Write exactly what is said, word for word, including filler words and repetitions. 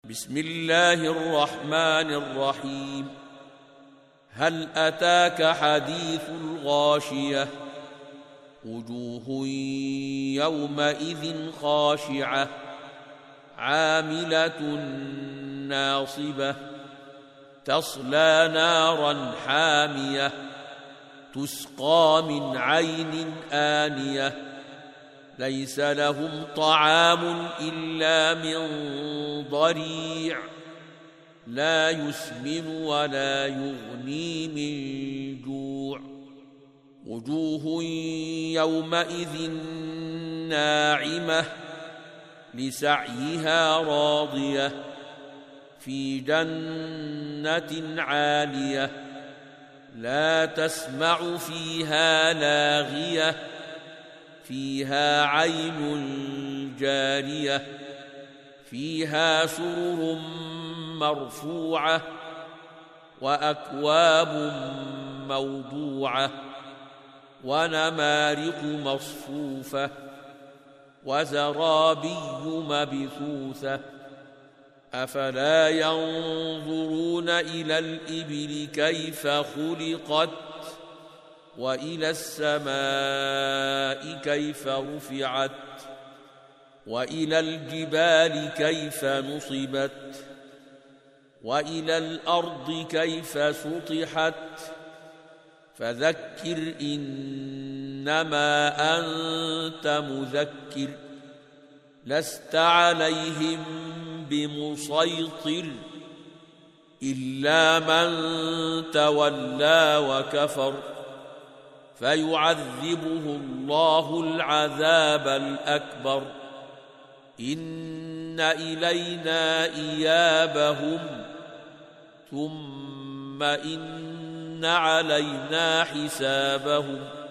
بسم الله الرحمن الرحيم. هل أتاك حديث الغاشية؟ وجوه يومئذ خاشعة عاملة ناصبة تصلى نارا حامية تسقى من عين آنية ليس لهم طعام إلا من ضريع لا يسمن ولا يغني من جوع. وجوه يومئذ ناعمة لسعيها راضية في جنة عالية لا تسمع فيها لاغية فيها عين جارية فيها سرر مرفوعة وأكواب موضوعة ونمارق مصفوفة وزرابي مبثوثة. أفلا ينظرون إلى الإبل كيف خلقت وإلى السماء كيف رفعت وإلى الجبال كيف نصبت وإلى الأرض كيف سطحت. فذكر إنما أنت مذكر لست عليهم بمسيطر إلا من تولى وكفر فيعذبه الله العذاب الأكبر. إن إلينا إيابهم ثم إن علينا حسابهم.